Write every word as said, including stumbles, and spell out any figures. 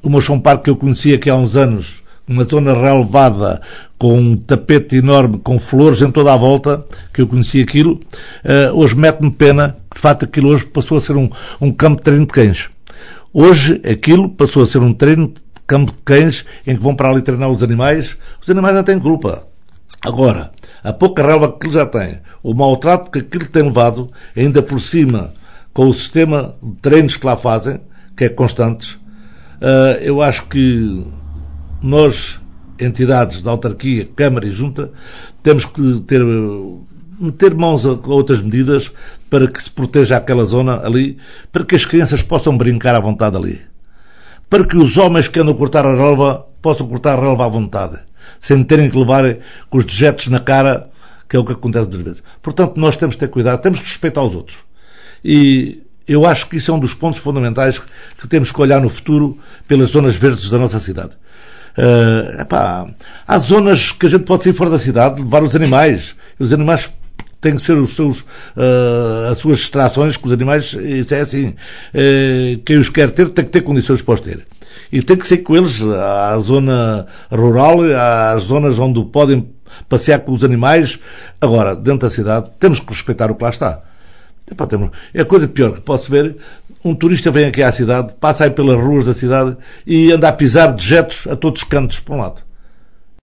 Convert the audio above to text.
o Mochão Parque que eu conhecia aqui há uns anos, uma zona relevada, com um tapete enorme, com flores em toda a volta, que eu conhecia aquilo, uh, hoje mete-me pena que, de facto, aquilo hoje passou a ser um, um campo de treino de cães. Hoje, aquilo passou a ser um treino de campo de cães, em que vão para ali treinar os animais. Os animais não têm culpa. Agora, a pouca relva que aquilo já tem, o maltrato que aquilo tem levado, ainda por cima, com o sistema de treinos que lá fazem, que é constantes, uh, eu acho que nós, entidades da autarquia, Câmara e Junta, temos que ter, meter mãos a outras medidas para que se proteja aquela zona ali, para que as crianças possam brincar à vontade ali. Para que os homens que andam a cortar a relva possam cortar a relva à vontade, sem terem que levar com os dejetos na cara, que é o que acontece muitas vezes. Portanto, nós temos que ter cuidado, temos que respeitar os outros. E eu acho que isso é um dos pontos fundamentais que temos que olhar no futuro pelas zonas verdes da nossa cidade. Uh, epá, há zonas que a gente pode sair fora da cidade, levar os animais. Os animais têm que ser os seus, uh, as suas distrações com os animais. Isso é assim. Uh, quem os quer ter tem que ter condições para os ter. E tem que ser com eles à zona rural, às zonas onde podem passear com os animais. Agora, dentro da cidade, temos que respeitar o que lá está. Epá, temos... É a coisa pior que pode-se ver. Um turista vem aqui à cidade, passa aí pelas ruas da cidade e anda a pisar dejetos a todos os cantos, por um lado.